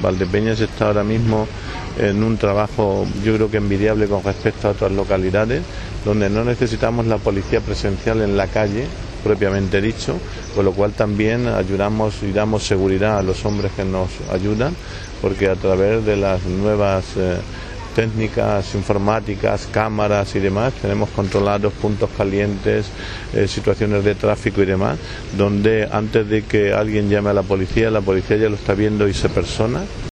Valdepeñas está ahora mismo en un trabajo, yo creo que envidiable con respecto a otras localidades, donde no necesitamos la policía presencial en la calle, propiamente dicho, con lo cual también ayudamos y damos seguridad a los hombres que nos ayudan, porque a través de las nuevas técnicas informáticas, cámaras y demás, tenemos controlados puntos calientes, situaciones de tráfico y demás, donde antes de que alguien llame a la policía ya lo está viendo y se persona.